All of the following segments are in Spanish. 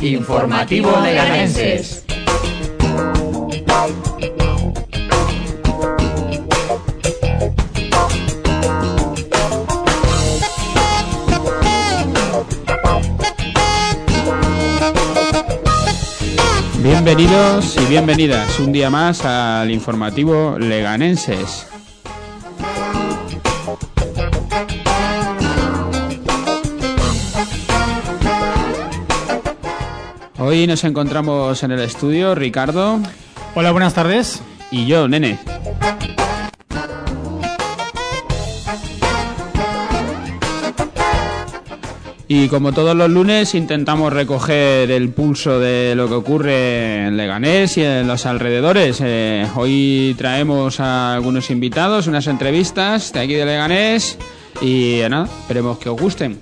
Informativo Leganenses. Bienvenidos y bienvenidas un día más al Informativo Leganenses. Hoy nos encontramos en el estudio Ricardo. Hola, buenas tardes. Y yo, Nene. Y como todos los lunes intentamos recoger el pulso de lo que ocurre en Leganés y en los alrededores. Hoy traemos a algunos invitados, unas entrevistas de aquí de Leganés y nada, esperemos que os gusten.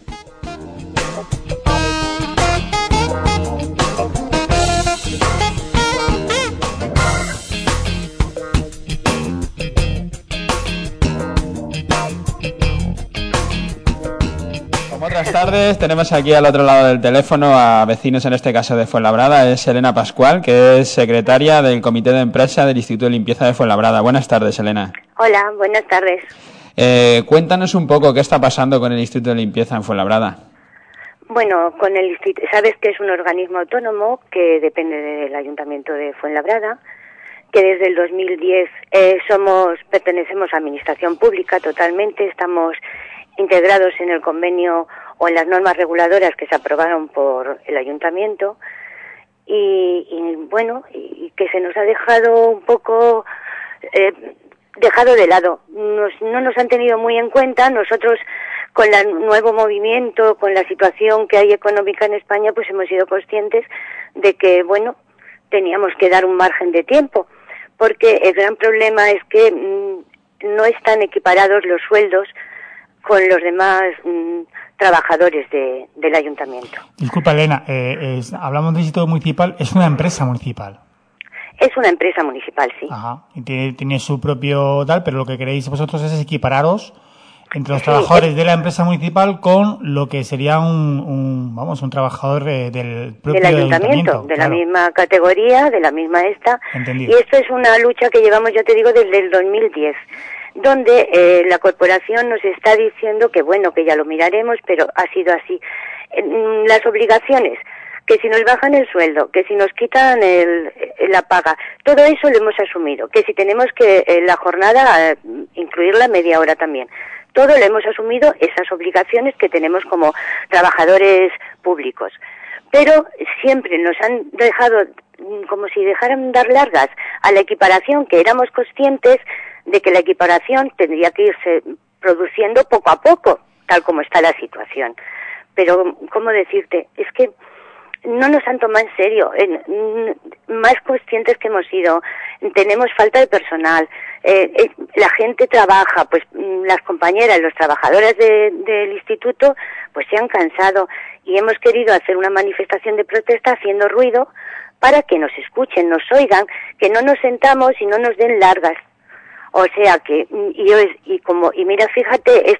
Buenas tardes, tenemos aquí al otro lado del teléfono a vecinos, en este caso de Fuenlabrada. Es Elena Pascual, que es secretaria del Comité de Empresa del Instituto de Limpieza de Fuenlabrada. Buenas tardes, Elena. Hola, buenas tardes. Cuéntanos un poco qué está pasando con el Instituto de Limpieza en Fuenlabrada. Bueno, con el instituto, sabes que es un organismo autónomo que depende del Ayuntamiento de Fuenlabrada, que desde el 2010 pertenecemos a Administración Pública totalmente, estamos integrados en el convenio o en las normas reguladoras que se aprobaron por el Ayuntamiento y que se nos ha dejado un poco dejado de lado. No nos han tenido muy en cuenta. Nosotros, con el nuevo movimiento, con la situación que hay económica en España, pues hemos sido conscientes de que, teníamos que dar un margen de tiempo, porque el gran problema es que no están equiparados los sueldos con los demás trabajadores del ayuntamiento. Disculpa, Elena, hablamos del Instituto Municipal, es una empresa municipal. Es una empresa municipal, sí. Ajá, y tiene su propio tal, pero lo que queréis vosotros es equipararos entre los trabajadores de la empresa municipal con lo que sería un trabajador del propio ayuntamiento. De la misma categoría, de la misma esta. Entendido. Y esto es una lucha que llevamos, yo te digo, desde el 2010. Donde la corporación nos está diciendo que que ya lo miraremos, pero ha sido así. Las obligaciones, que si nos bajan el sueldo, que si nos quitan la paga, todo eso lo hemos asumido. Que si tenemos que la jornada incluirla media hora también. Todo lo hemos asumido, esas obligaciones que tenemos como trabajadores públicos. Pero siempre nos han dejado como si dejaran dar largas a la equiparación, que éramos conscientes de que la equiparación tendría que irse produciendo poco a poco, tal como está la situación. Pero, ¿cómo decirte? Es que no nos han tomado en serio, más conscientes que hemos sido. Tenemos falta de personal, la gente trabaja, pues las compañeras, los trabajadores del instituto, pues se han cansado y hemos querido hacer una manifestación de protesta haciendo ruido para que nos escuchen, nos oigan, que no nos sentamos y no nos den largas. O sea que, mira, fíjate,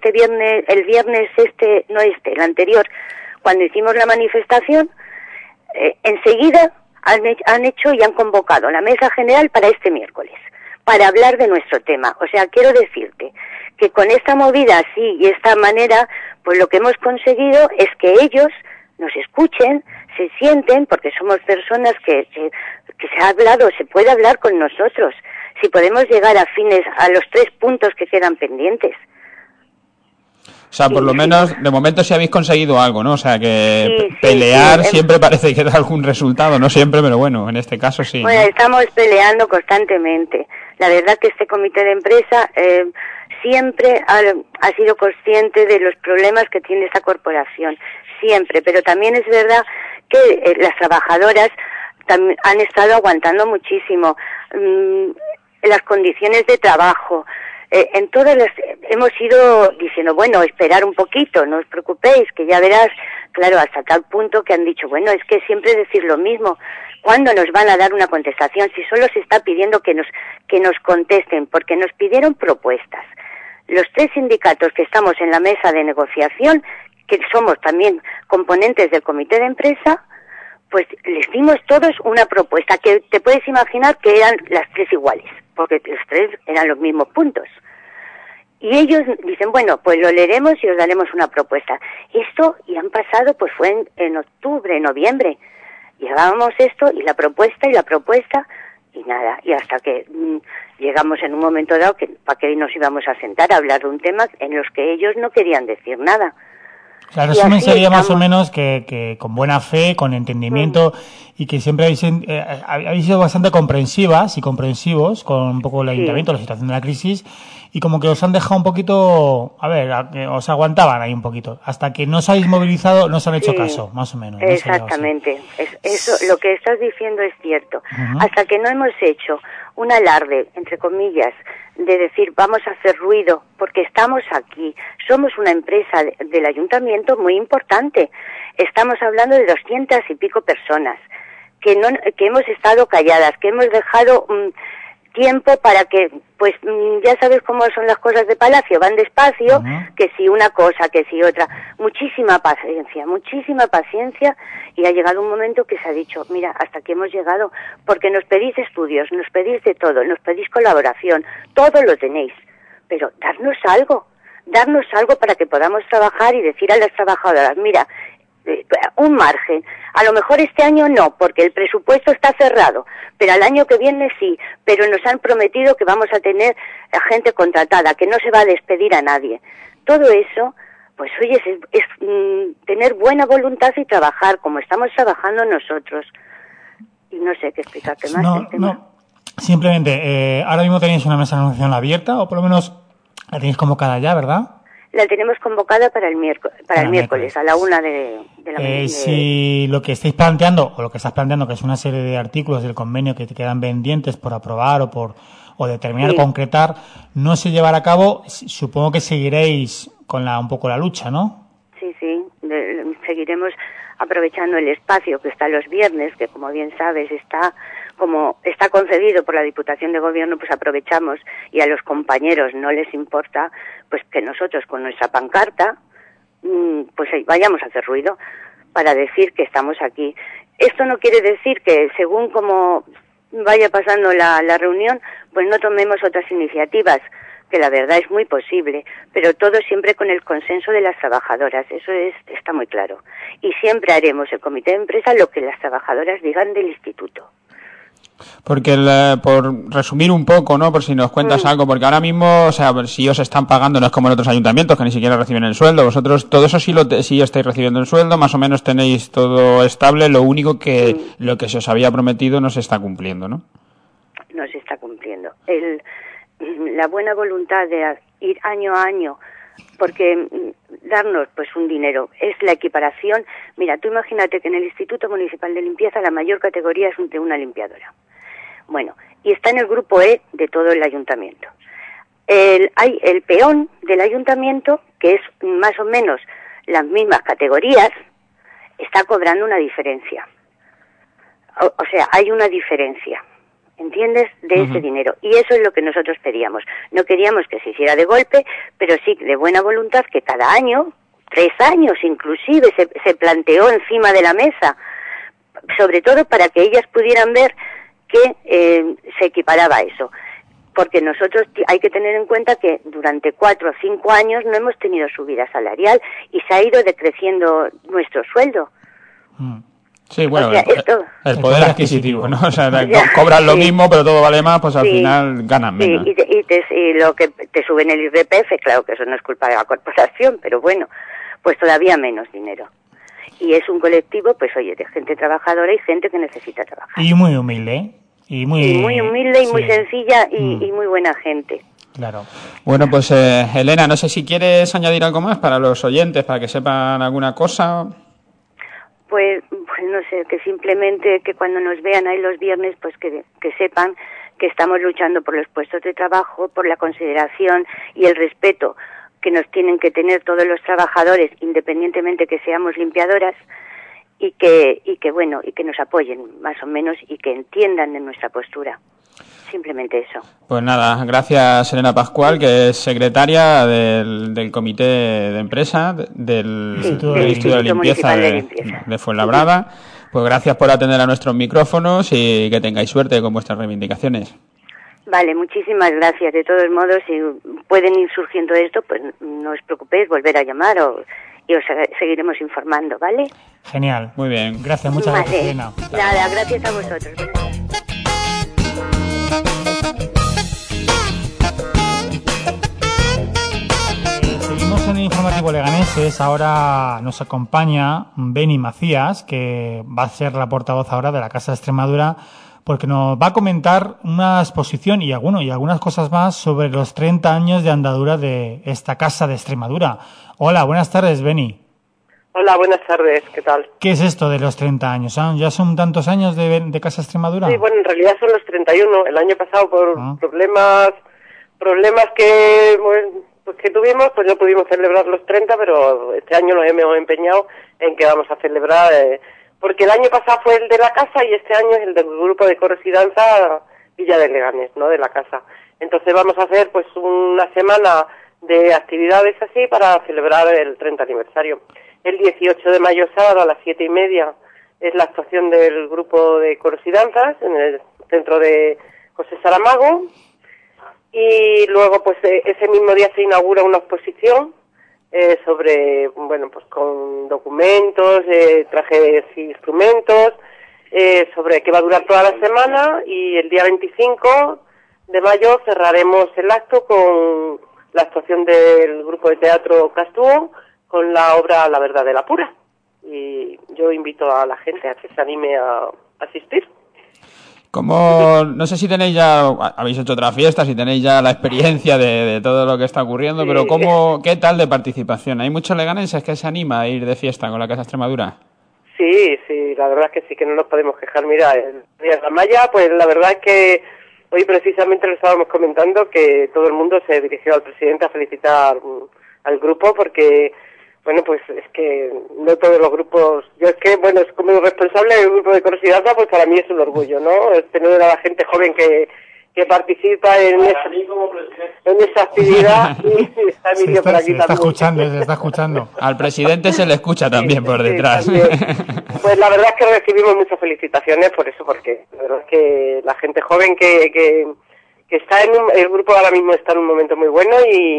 el anterior, cuando hicimos la manifestación, enseguida han hecho y han convocado la mesa general para este miércoles, para hablar de nuestro tema. O sea, quiero decirte que con esta movida así y esta manera, pues lo que hemos conseguido es que ellos nos escuchen, se sienten, porque somos personas que se puede hablar con nosotros. Si podemos llegar a los 3 puntos que quedan pendientes. O sea, por lo menos, de momento sí habéis conseguido algo, ¿no? O sea, que pelear siempre parece que da algún resultado, no siempre, pero bueno, en este caso sí. Bueno, estamos peleando constantemente. La verdad que este comité de empresa siempre ha sido consciente de los problemas que tiene esta corporación, siempre, pero también es verdad que las trabajadoras han estado aguantando muchísimo. Las condiciones de trabajo, en todas hemos ido diciendo, esperar un poquito, no os preocupéis, que ya verás, claro, hasta tal punto que han dicho, es que siempre decir lo mismo, ¿cuándo nos van a dar una contestación? Si solo se está pidiendo que nos contesten, porque nos pidieron propuestas. Los 3 sindicatos que estamos en la mesa de negociación, que somos también componentes del comité de empresa, pues les dimos todos una propuesta que te puedes imaginar que eran las tres iguales, porque los tres eran los mismos puntos. Y ellos dicen, bueno, pues lo leeremos y os daremos una propuesta. Esto, y han pasado, pues fue en octubre, noviembre. Llegábamos esto y la propuesta y nada. Y hasta que llegamos en un momento dado que para qué nos íbamos a sentar a hablar de un tema en los que ellos no querían decir nada. El resumen sería más o menos que con buena fe, con entendimiento y que siempre habéis sido bastante comprensivas y comprensivos con un poco el ayuntamiento, la situación de la crisis, y como que os han dejado un poquito, os aguantaban ahí un poquito. Hasta que no os habéis movilizado, no os han hecho caso, más o menos. Exactamente. Eso, lo que estás diciendo es cierto. Hasta que no hemos hecho un alarde, entre comillas, de decir vamos a hacer ruido porque estamos aquí, somos una empresa del ayuntamiento muy importante, estamos hablando de 200 y pico personas que hemos estado calladas, que hemos dejado tiempo para que, pues ya sabes cómo son las cosas de Palacio, van despacio, que si una cosa, que si otra, muchísima paciencia, y ha llegado un momento que se ha dicho, mira, hasta aquí hemos llegado, porque nos pedís estudios, nos pedís de todo, nos pedís colaboración, todo lo tenéis, pero darnos algo para que podamos trabajar y decir a las trabajadoras, mira, un margen, a lo mejor este año no, porque el presupuesto está cerrado, pero al año que viene sí, pero nos han prometido que vamos a tener a gente contratada, que no se va a despedir a nadie. Todo eso, pues oye, es tener buena voluntad y trabajar como estamos trabajando nosotros. Y no sé qué explicarte más. Simplemente, ahora mismo tenéis una mesa de negociación abierta, o por lo menos la tenéis convocada ya, ¿verdad? La tenemos convocada para el miércoles a la 1 de la mañana. Si lo que estáis planteando, o lo que estás planteando, que es una serie de artículos del convenio que te quedan pendientes por aprobar o determinar, concretar, no se llevará a cabo, supongo que seguiréis con un poco la lucha, ¿no? Sí, seguiremos aprovechando el espacio que está los viernes, que como bien sabes está concebido por la Diputación de Gobierno, pues aprovechamos, y a los compañeros no les importa, pues que nosotros con nuestra pancarta pues vayamos a hacer ruido para decir que estamos aquí. Esto no quiere decir que según como vaya pasando la reunión, pues no tomemos otras iniciativas, que la verdad es muy posible, pero todo siempre con el consenso de las trabajadoras, eso está muy claro. Y siempre haremos el comité de empresa lo que las trabajadoras digan del instituto. Porque, por resumir un poco, ¿no? Por si nos cuentas algo, porque ahora mismo, o sea, si os están pagando, no es como en otros ayuntamientos que ni siquiera reciben el sueldo. Vosotros, todo eso sí estáis recibiendo el sueldo, más o menos tenéis todo estable, lo único que lo que se os había prometido no se está cumpliendo, ¿no? No se está cumpliendo. La buena voluntad de ir año a año, porque darnos pues un dinero es la equiparación. Mira, tú imagínate que en el Instituto Municipal de Limpieza la mayor categoría es de una limpiadora. Bueno, y está en el grupo E de todo el ayuntamiento. Hay el peón del ayuntamiento, que es más o menos las mismas categorías, está cobrando una diferencia. O sea, hay una diferencia, ¿entiendes?, de ese dinero. Y eso es lo que nosotros pedíamos. No queríamos que se hiciera de golpe, pero sí de buena voluntad, que cada año, 3 años inclusive, se planteó encima de la mesa, sobre todo para que ellas pudieran ver que se equiparaba eso. Porque nosotros hay que tener en cuenta que durante 4 o 5 años no hemos tenido subida salarial y se ha ido decreciendo nuestro sueldo. Sí, bueno, o sea, el poder adquisitivo, ¿no? O sea, cobran lo mismo, pero todo vale más, pues al final ganan menos. Y lo que te suben el IRPF, claro que eso no es culpa de la corporación, pero bueno, pues todavía menos dinero. Y es un colectivo, pues oye, de gente trabajadora y gente que necesita trabajar. Y muy humilde, ¿eh? Y muy humilde y muy sencilla y muy buena gente. Claro. Bueno, pues Elena, no sé si quieres añadir algo más para los oyentes, para que sepan alguna cosa. Pues no sé, que simplemente que cuando nos vean ahí los viernes, pues que sepan que estamos luchando por los puestos de trabajo, por la consideración y el respeto que nos tienen que tener todos los trabajadores, independientemente que seamos limpiadoras, y que bueno, y que nos apoyen más o menos y que entiendan de nuestra postura. Simplemente eso. Pues nada, gracias Elena Pascual, que es secretaria del comité de empresa del Instituto de Limpieza de Fuenlabrada. Pues gracias por atender a nuestros micrófonos y que tengáis suerte con vuestras reivindicaciones. Vale, muchísimas gracias. De todos modos, si pueden ir surgiendo esto, pues no os preocupéis, volver a llamar y os seguiremos informando, ¿vale? Genial. Muy bien. Gracias, muchas gracias, Elena. Nada, gracias a vosotros. Seguimos en el informativo Leganeses. Ahora nos acompaña Beni Macías, que va a ser la portavoz ahora de la Casa de Extremadura, porque nos va a comentar una exposición y algunas cosas más sobre los 30 años de andadura de esta Casa de Extremadura. Hola, buenas tardes, Beni. Hola, buenas tardes, ¿qué tal? ¿Qué es esto de los 30 años? ¿Ya son tantos años de Casa Extremadura? Sí, bueno, en realidad son los 31. El año pasado por problemas que, bueno, pues que tuvimos, pues no pudimos celebrar los 30, pero este año nos hemos empeñado en que vamos a celebrar, porque el año pasado fue el de la casa y este año es el del grupo de coros y danza Villa de Leganés, ¿no?, de la casa. Entonces vamos a hacer pues una semana de actividades así para celebrar el 30 aniversario. El 18 de mayo, sábado, a las 7:30, es la actuación del grupo de coros y danzas en el centro de José Saramago. Y luego, pues, ese mismo día se inaugura una exposición sobre, bueno, pues con documentos, trajes y instrumentos, sobre que va a durar toda la semana. Y el día 25 de mayo cerraremos el acto con la actuación del grupo de teatro Castúo, con la obra La verdad de la pura. Y yo invito a la gente a que se anime a asistir. No sé si tenéis ya, habéis hecho otra fiesta, si tenéis ya la experiencia de todo lo que está ocurriendo, sí. Pero ¿qué tal de participación? ¿Hay muchos leganeses que se anima a ir de fiesta con la Casa Extremadura? Sí, la verdad es que sí, que no nos podemos quejar. Mira, el día de la Maya, pues la verdad es que hoy precisamente lo estábamos comentando, que todo el mundo se dirigió al presidente a felicitar al grupo, porque bueno, pues es que no todos los grupos, yo es que, bueno, es como responsable del grupo de coros y danza, pues para mí es un orgullo, ¿no? Es tener a la gente joven que participa en esa actividad. Y está Emilio por aquí se está escuchando. Al presidente se le escucha también por detrás. Sí, pues la verdad es que recibimos muchas felicitaciones por eso, porque la verdad es que la gente joven que está el grupo ahora mismo está en un momento muy bueno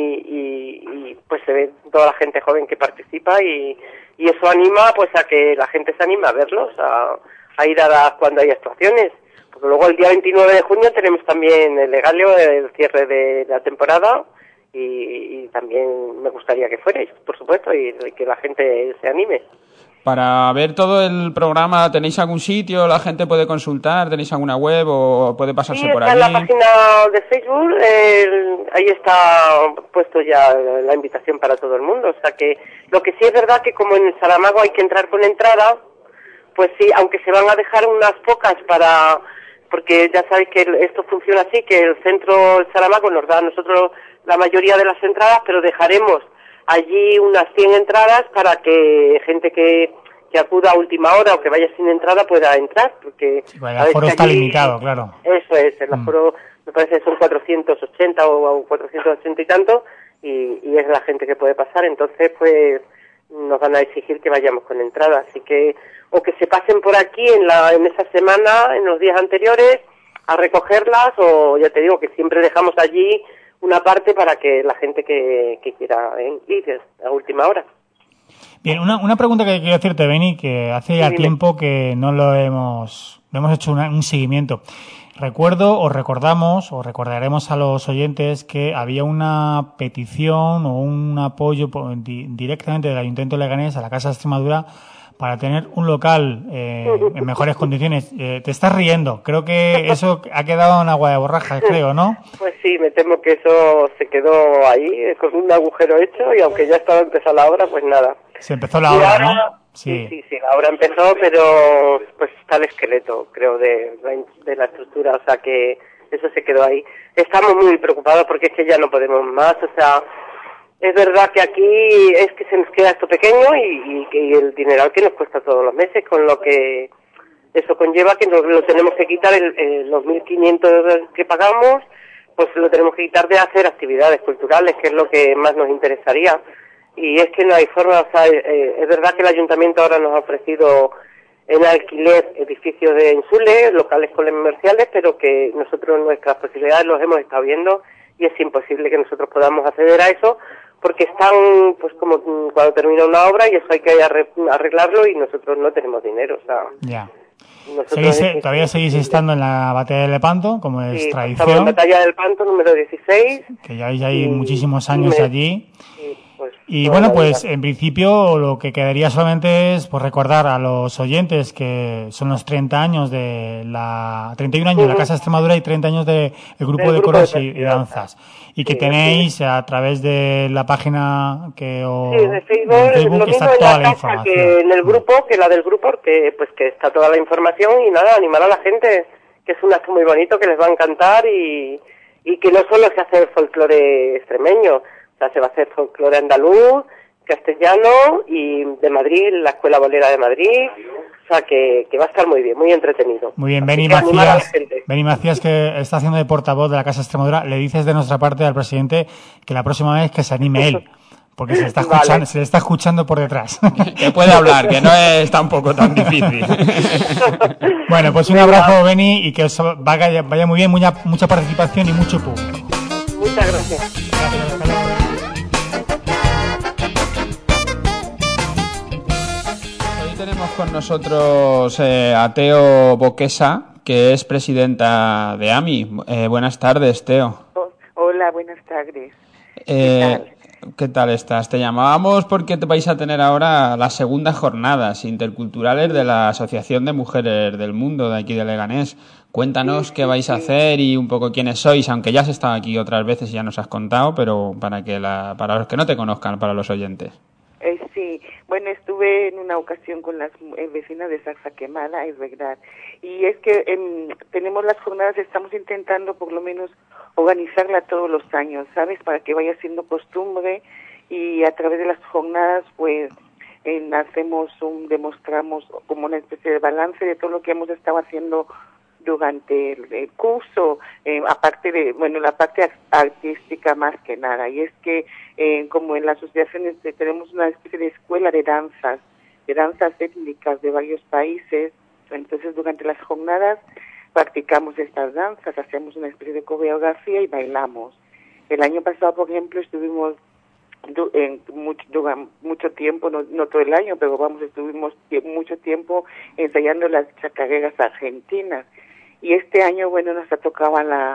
y pues se ve toda la gente joven que participa y eso anima pues a que la gente se anime a verlos, a ir cuando hay actuaciones. Porque luego el día 29 de junio tenemos también el Legalio, el cierre de la temporada y también me gustaría que fuerais, por supuesto, y que la gente se anime. Para ver todo el programa, ¿tenéis algún sitio? ¿La gente puede consultar? ¿Tenéis alguna web o puede pasarse por allí? Sí, está en la página de Facebook, ahí está puesto ya la invitación para todo el mundo. O sea que lo que sí es verdad que como en el Saramago hay que entrar con entrada, pues sí, aunque se van a dejar unas pocas porque ya sabéis que esto funciona así, que el centro, el Saramago, nos da a nosotros la mayoría de las entradas, pero dejaremos allí unas 100 entradas para que gente que acuda a última hora o que vaya sin entrada pueda entrar, porque el aforo está limitado, claro. Eso es, el aforo me parece que son 480 o 480 y tanto, y es la gente que puede pasar, entonces pues nos van a exigir que vayamos con entrada, así que o que se pasen por aquí en esa semana, en los días anteriores, a recogerlas, o ya te digo que siempre dejamos allí una parte para que la gente que quiera ir a última hora. Bien, una pregunta que quiero hacerte, Beni, que hace ya tiempo que no lo hemos hecho un seguimiento. Recordaremos a los oyentes que había una petición o un apoyo directamente del Ayuntamiento de Leganés a la Casa de Extremadura para tener un local en mejores condiciones. Te estás riendo. Creo que eso ha quedado en agua de borrajas, creo, ¿no? Pues sí, me temo que eso se quedó ahí, con un agujero hecho, y aunque ya estaba empezada la obra, pues nada. Se empezó la obra, ¿no? Sí, la obra empezó, pero pues está el esqueleto, creo, de la estructura, o sea que eso se quedó ahí. Estamos muy preocupados porque es que ya no podemos más, o sea, es verdad que aquí es que se nos queda esto pequeño y el dineral que nos cuesta todos los meses, con lo que eso conlleva que nos lo tenemos que quitar, los 1.500 que pagamos, pues lo tenemos que quitar de hacer actividades culturales, que es lo que más nos interesaría. Y es que no hay forma, o sea, es verdad que el ayuntamiento ahora nos ha ofrecido en alquiler edificios de Insule, locales comerciales, pero que nosotros nuestras posibilidades los hemos estado viendo y es imposible que nosotros podamos acceder a eso porque están pues como cuando termina una obra y eso hay que arreglarlo y nosotros no tenemos dinero, o sea... Ya. ¿Todavía seguís estando en la batalla del Lepanto, como es tradición? Estamos en Batalla del Panto número 16. Que ya hay muchísimos años allí. Y pues en principio lo que quedaría solamente es pues recordar a los oyentes que son los 30 años 31 años de la Casa de Extremadura y 30 años del grupo de coros y danzas. Y que tenéis a través de la página de Facebook está toda la información. Que en el grupo, que la del grupo, que está toda la información y nada, animar a la gente, que es un acto muy bonito, que les va a encantar y que no solo se hace el folclore extremeño, se va a hacer folclore andaluz, castellano y de Madrid, la Escuela Bolera de Madrid, o sea que va a estar muy bien, muy entretenido. Muy bien, Beni Macías, que está haciendo de portavoz de la Casa de Extremadura, le dices de nuestra parte al presidente que la próxima vez que se anime él, porque se le está escuchando por detrás. Que puede hablar, que no es tampoco tan difícil. Bueno, pues un abrazo, Beni, y que os vaya muy bien, mucha participación y mucho público. Muchas gracias. Tenemos con nosotros a Teo Boquesa, que es presidenta de AMI. Buenas tardes, Teo. Hola, buenas tardes. ¿Qué tal estás? Te llamábamos porque te vais a tener ahora las segundas jornadas interculturales de la Asociación de Mujeres del Mundo de aquí de Leganés. Cuéntanos qué vais a hacer y un poco quiénes sois, aunque ya has estado aquí otras veces y ya nos has contado, pero para los que no te conozcan, para los oyentes. Sí, bueno, estuve en una ocasión con las vecinas de Saxaquemada, es verdad. Y es que tenemos las jornadas, estamos intentando por lo menos organizarla todos los años, ¿sabes? Para que vaya siendo costumbre y a través de las jornadas, pues, demostramos como una especie de balance de todo lo que hemos estado haciendo durante el curso, aparte de, la parte artística más que nada, y es que como en la asociación tenemos una especie de escuela de danzas étnicas de varios países, entonces durante las jornadas practicamos estas danzas, hacemos una especie de coreografía y bailamos. El año pasado, por ejemplo, estuvimos mucho tiempo, no todo el año, pero estuvimos mucho tiempo ensayando las chacareras argentinas. Y este año, nos ha tocado al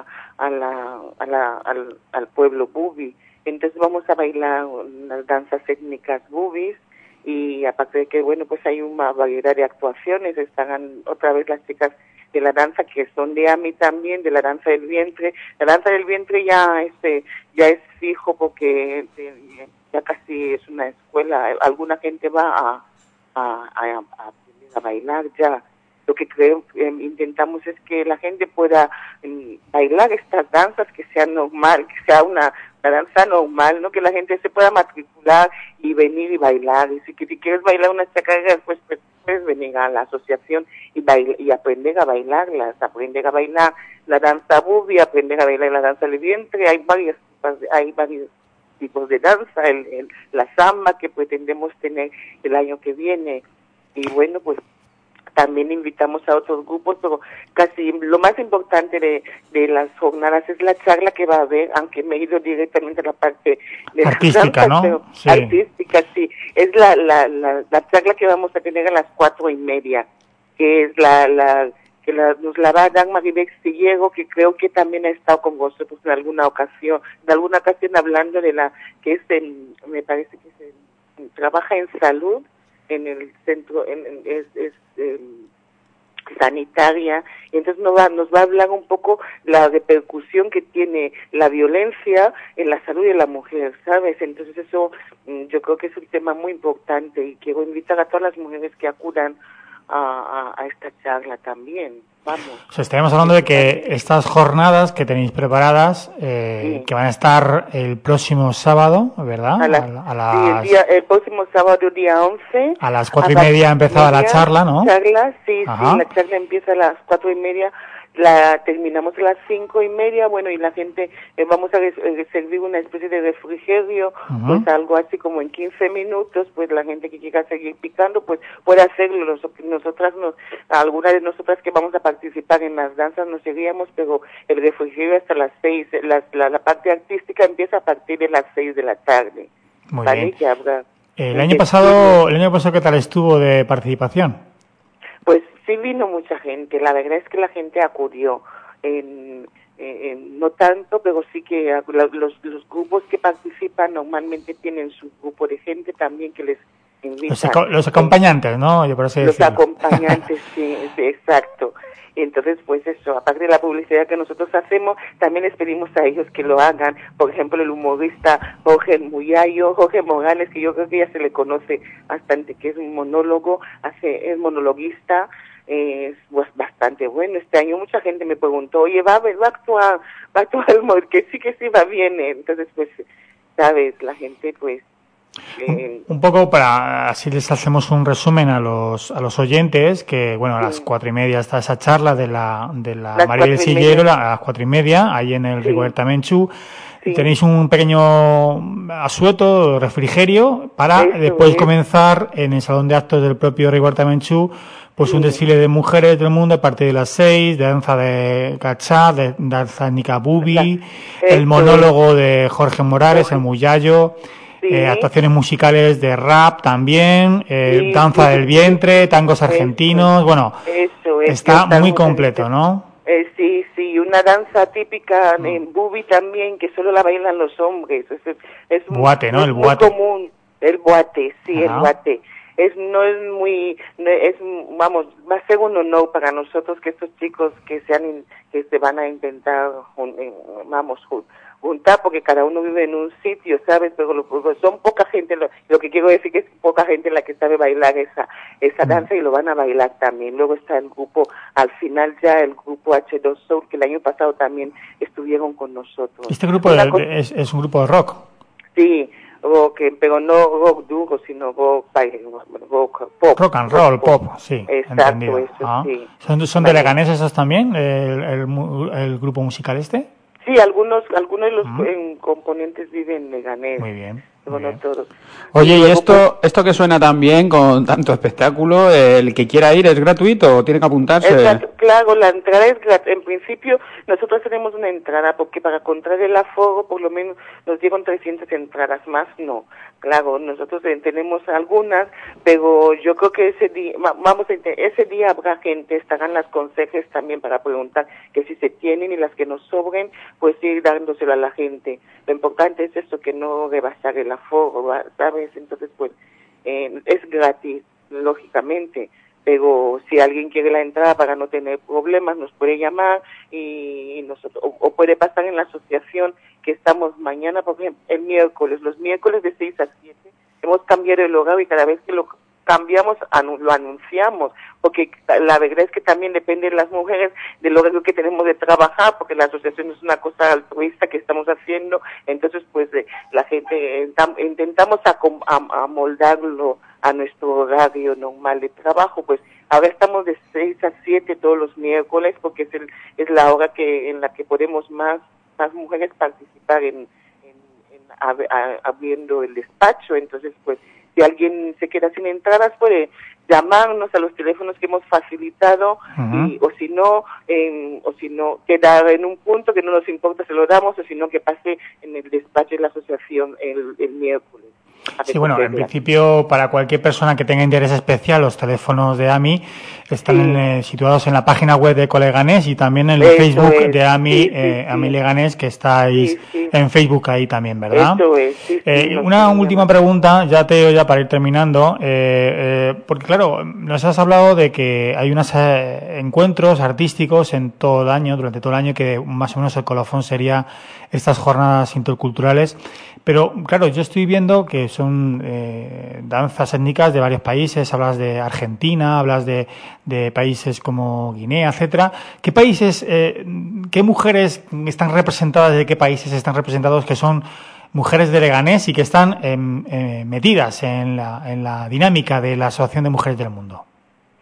pueblo bubi. Entonces vamos a bailar las danzas étnicas bubis y aparte de que, pues hay una variedad de actuaciones. Están otra vez las chicas de la danza que son de AMI también, de la danza del vientre. La danza del vientre ya es fijo porque ya casi es una escuela. Alguna gente va a aprender a bailar ya. Lo que intentamos es que la gente pueda bailar estas danzas, que sea normal, que sea una danza normal, ¿no? Que la gente se pueda matricular y venir y bailar. Y si quieres bailar unas chacareras, pues puedes venir a la asociación y aprender a bailarlas, aprender a bailar la danza bubi, aprender a bailar la danza del vientre. Hay varios tipos de danza, la samba que pretendemos tener el año que viene. Y pues también invitamos a otros grupos, pero casi lo más importante de las jornadas es la charla que va a haber, aunque me he ido directamente a la parte de artística, danza, ¿no? Sí. Artística, sí. Es la charla que vamos a tener a las 4:30, que es nos la va a dar Maribel Sillego, que creo que también ha estado con vosotros en alguna ocasión hablando de que es me parece que trabaja en salud, en el centro, es sanitaria, y entonces nos va a hablar un poco la repercusión que tiene la violencia en la salud de la mujer, ¿sabes? Entonces eso yo creo que es un tema muy importante y quiero invitar a todas las mujeres que acudan a esta charla también. Vamos. O sea, estaríamos hablando de que estas jornadas que tenéis preparadas, que van a estar el próximo sábado, ¿verdad? El próximo sábado, día 11. A las 4:30 ha empezado la charla, ¿no? La charla empieza a las 4:30. terminamos a las 5:30, bueno, y la gente, vamos a servir una especie de refrigerio, pues algo así como en 15 minutos, pues la gente que quiera seguir picando, pues puede hacerlo. Algunas de nosotras que vamos a participar en las danzas nos seguiríamos, pero el refrigerio hasta las 6, la parte artística empieza a partir de las 6 de la tarde. Muy ¿vale? bien. Que habrá El año pasado, ¿qué tal estuvo de participación? Pues sí vino mucha gente, la verdad es que la gente acudió, no tanto, pero sí que los grupos que participan normalmente tienen su grupo de gente también que les invitan. Los acompañantes, ¿no? Yo por así los decirlo. Acompañantes, sí, exacto. Entonces, pues eso, aparte de la publicidad que nosotros hacemos, también les pedimos a ellos que lo hagan. Por ejemplo, el humorista Jorge Morales, que yo creo que ya se le conoce bastante, que es un monólogo, es monologuista, es pues, bastante bueno. Este año mucha gente me preguntó, oye, va a actuar que sí va bien. Entonces, pues, sabes, la gente, pues, un poco para así les hacemos un resumen a los oyentes que bueno a las 4:30 está esa charla de la María del Sillero a las 4:30 ahí en el Rigoberta Menchú. Tenéis un pequeño asueto, refrigerio para después comenzar en el salón de actos del propio Rigoberta Menchú pues un desfile de mujeres del mundo a partir de las 6, de danza de cachá, de danza étnica bubi, el monólogo de Jorge Morales, el Muyallo. Actuaciones musicales de rap también, danza del vientre, tangos argentinos, bueno, está muy completo, ¿no? Sí, una danza típica en bubi también, que solo la bailan los hombres, es boate, ¿no? El muy boate. común, el boate, sí, el boate. Vamos, va a ser un honor para nosotros que estos chicos que se van a intentar, juntar, porque cada uno vive en un sitio, ¿sabes? Pero son poca gente, lo que quiero decir que es poca gente la que sabe bailar esa danza y lo van a bailar también. Luego está el grupo, al final ya el grupo H2 Soul, que el año pasado también estuvieron con nosotros. ¿Este grupo es un grupo de rock? Sí, pero no rock duro, sino rock pop. Rock and roll, pop, sí. Exacto, entendido. Eso sí. ¿Son de Leganés esos también, el grupo musical este? Sí, algunos de los componentes viven en Leganés. Muy bien. No todos. Oye, ¿y esto que suena tan bien con tanto espectáculo, el que quiera ir es gratuito o tiene que apuntarse? Claro, la entrada es gratuita. En principio, nosotros tenemos una entrada porque para controlar el aforo, por lo menos nos dieron 300 entradas, más no. Claro, nosotros tenemos algunas, pero yo creo que ese día habrá gente, estarán las consejes también para preguntar que si se tienen y las que nos sobren, pues ir dándoselo a la gente. Lo importante es esto, que no rebasar el aforo, ¿sabes? Entonces, pues, es gratis, lógicamente, pero si alguien quiere la entrada para no tener problemas, nos puede llamar y nosotros, o puede pasar en la asociación que estamos mañana, por ejemplo, los miércoles de 6 a 7, hemos cambiado el horario y cada vez que lo cambiamos, lo anunciamos, porque la verdad es que también depende de las mujeres del horario que tenemos de trabajar, porque la asociación es una cosa altruista que estamos haciendo, entonces pues la gente intentamos amoldarlo a nuestro horario normal de trabajo. Pues ahora estamos de 6 a 7 todos los miércoles, porque es la hora en la que podemos más mujeres participar en abriendo el despacho. Entonces, pues, si alguien se queda sin entradas, puede llamarnos a los teléfonos que hemos facilitado, o si no quedar en un punto que no nos importa, se lo damos, o si no, que pase en el despacho de la asociación el miércoles. Sí, bueno, en principio, para cualquier persona que tenga interés especial, los teléfonos de AMI están situados en la página web de Coleganés y también en el Facebook de AMI, AMI Leganés, que estáis en Facebook ahí también, ¿verdad? Una última pregunta, ya para ir terminando, porque claro, nos has hablado de que hay unos encuentros artísticos durante todo el año, que más o menos el colofón sería estas jornadas interculturales. Pero, claro, yo estoy viendo que son danzas étnicas de varios países. Hablas de Argentina, hablas de países como Guinea, etcétera. ¿Qué países, qué mujeres están representadas, de qué países están representados que son mujeres de Leganés y que están metidas en la dinámica de la Asociación de Mujeres del Mundo?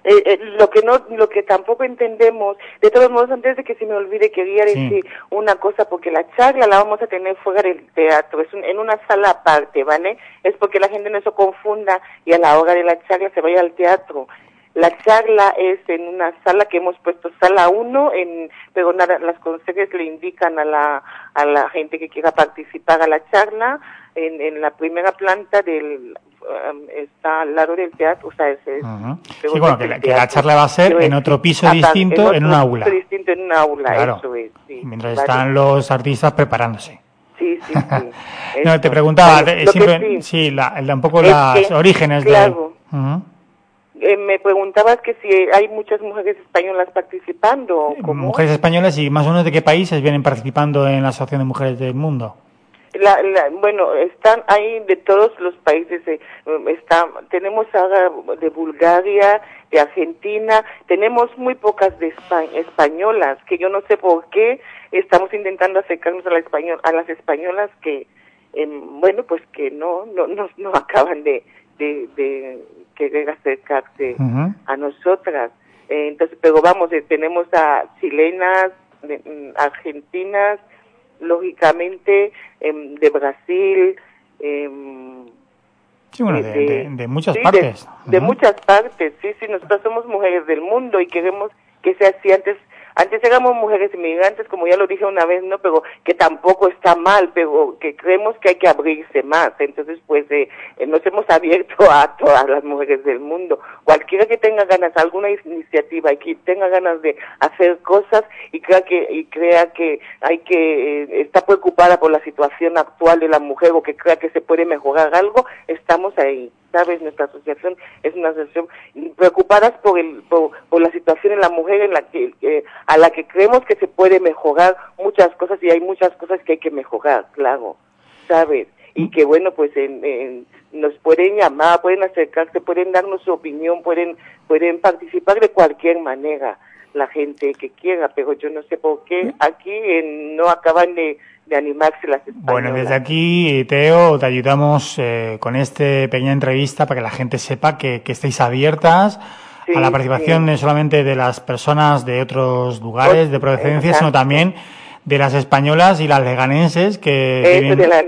Lo que tampoco entendemos, de todos modos, antes de que se me olvide, quería decir una cosa, porque la charla la vamos a tener fuera del teatro, en una sala aparte, ¿vale? Es porque la gente no se confunda y a la hora de la charla se vaya al teatro. La charla es en una sala que hemos puesto sala 1, pero nada, las consejeras le indican a la gente que quiera participar a la charla, en la primera planta está al lado del teatro, o sea, sí, bueno, que la charla va a ser en otro piso distinto, en un aula. Distinto en un aula, claro. Eso es, sí. Mientras están los artistas preparándose. Sí. No, te preguntaba, un poco los orígenes claro. Me preguntabas que si hay muchas mujeres españolas participando. Mujeres españolas, y más o menos de qué países vienen participando en la Asociación de Mujeres del Mundo. Bueno, están ahí de todos los países. Tenemos ahora de Bulgaria, de Argentina, tenemos muy pocas de españolas, que yo no sé por qué estamos intentando acercarnos a las españolas que, pues que no acaban de querer acercarse a nosotras. Entonces, pero vamos, tenemos a chilenas, argentinas, lógicamente, de Brasil, sí, bueno, de muchas partes. De muchas partes, sí, nosotros somos mujeres del mundo y queremos que sea así. Antes éramos mujeres inmigrantes, como ya lo dije una vez, ¿no? Pero que tampoco está mal, pero que creemos que hay que abrirse más. Entonces, pues, nos hemos abierto a todas las mujeres del mundo. Cualquiera que tenga ganas, alguna iniciativa y que tenga ganas de hacer cosas y crea que está preocupada por la situación actual de la mujer o que crea que se puede mejorar algo, estamos ahí. ¿Sabes? Nuestra asociación es una asociación preocupadas por la situación en la mujer en la que a la que creemos que se puede mejorar muchas cosas, y hay muchas cosas que hay que mejorar, claro, ¿sabes? Y que bueno, pues nos pueden llamar, pueden acercarse, pueden darnos su opinión, pueden participar de cualquier manera la gente que quiera, pero yo no sé por qué aquí no acaban de animarse las españolas. Bueno, desde aquí, Teo, te ayudamos con esta pequeña entrevista para que la gente sepa que estáis abiertas a la participación no solamente de las personas de otros lugares de procedencia, sino también de las españolas y las leganenses que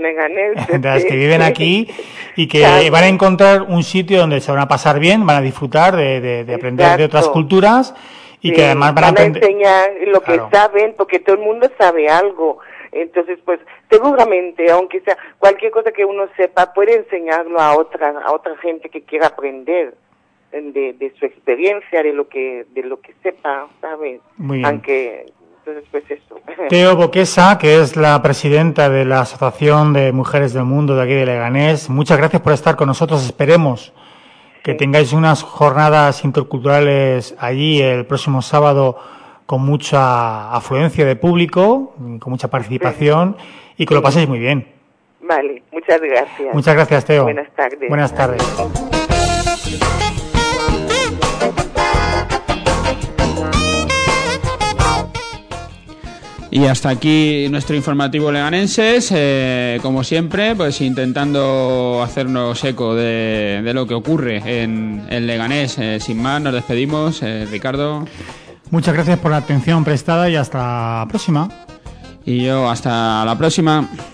viven aquí y que van a encontrar un sitio donde se van a pasar bien, van a disfrutar de aprender de otras culturas y que además van a enseñar lo que saben, porque todo el mundo sabe algo. Entonces, pues, seguramente, aunque sea cualquier cosa que uno sepa, puede enseñarlo a otra gente que quiera aprender de su experiencia, de lo que sepa, ¿sabes? Muy bien. Aunque, entonces, pues eso. Teo Boquesa, que es la presidenta de la Asociación de Mujeres del Mundo de aquí de Leganés, muchas gracias por estar con nosotros. Esperemos que tengáis unas jornadas interculturales allí el próximo sábado con mucha afluencia de público, con mucha participación y que lo paséis muy bien. Vale, muchas gracias. Muchas gracias, Teo. Buenas tardes. Buenas tardes. Y hasta aquí nuestro informativo leganenses, como siempre, pues intentando hacernos eco de lo que ocurre en Leganés. Sin más, nos despedimos. Ricardo. Muchas gracias por la atención prestada y hasta la próxima. Y yo, hasta la próxima.